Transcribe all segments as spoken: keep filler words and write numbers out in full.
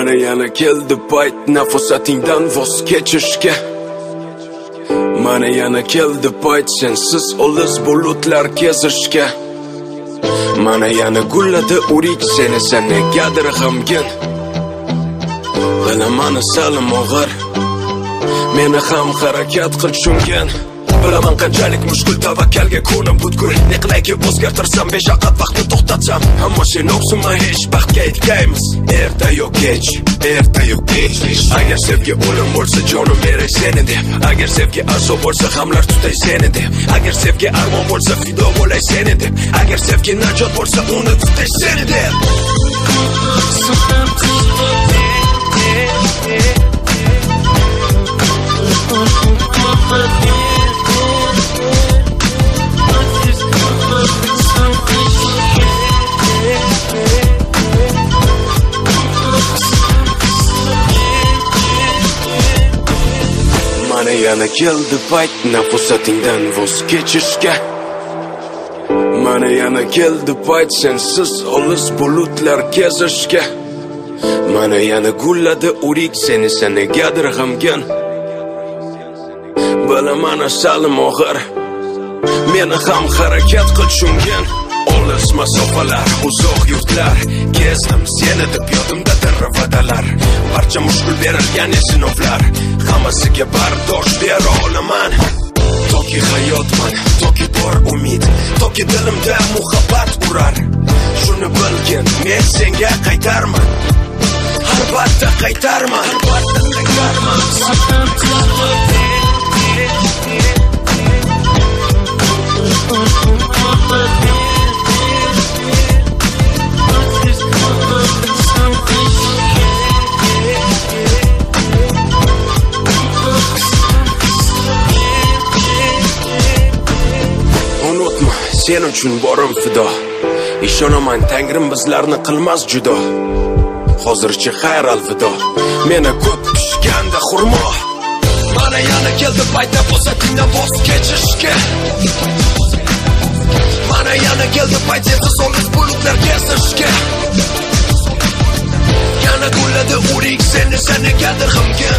Mana yana keldi payt nafosatingdan voz kechishga. Mana yana keldi payt sensiz olis bulutlar kezishga. Mana yana gulladi urik seni sen negadir g'amgin. Bilaman salim og'ir, meni ham harakat qil tushungan. Bilaman qanchalik mushkul tavakkalga ko'nim butkul. Ne qilayki o'zgartirsam beshaqat vaqtni to'xtatsam, ammo sen o'qsima hech baxtga yetgaymiz. Erta yo kech, erta yo kech. Agar sevgi o'lim bo'lsa jonim beray seni deb, agar sevgi azob bo'lsa hamlar tutay seni deb, agar sevgi armon bo'lsa fido bo'lay seni deb, agar sevgi najot bo'lsa uni tutay seni deb. Mana yana keldi payt nafosatingdan voz kechishga. Mana yana keldi payt sensiz olis bulutlar kezishga. Mana yana gulladi urik seni sen negadir g'amgin. Bilaman salim og'ir, meni ham harakat qil tushungan. Olis masofalar, uzoq yurtlar kezdim seni deb yodimda darvadalar. Barcha mushkul berilgan sinovlar, hammasiga bardosh bera olaman. Toki hayotman, toki bor umid, toki dilimda muhabbat urar. Shuni bilgin, men senga qaytarman. Albatta qaytarman, albatta qaytarman. Unutma, sen uchun borim fido. Ishonaman Tangrim bizlarni qilmas judo. Hozircha xayr alvido, meni ko'p pishganda xurmo. Mana yana keldi payt nafosatingdan voz kechishga. Mana yana keldi payt sensiz olis bulutlar kezishga. Yana gulladi urik seni sen negadir g'amgin.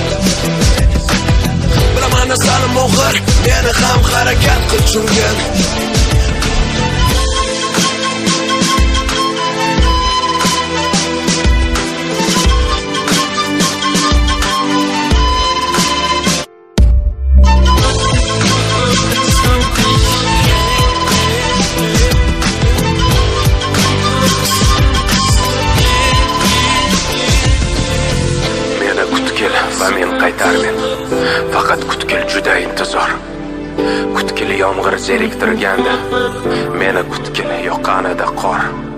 Bilaman salim og'ir, meni ham harakat qil tushungan. Va men qaytarmen. Faqat kutkil juda intizor. Kutkil yomg'ir zeriktirganda, meni kutkil yoqqanida qor.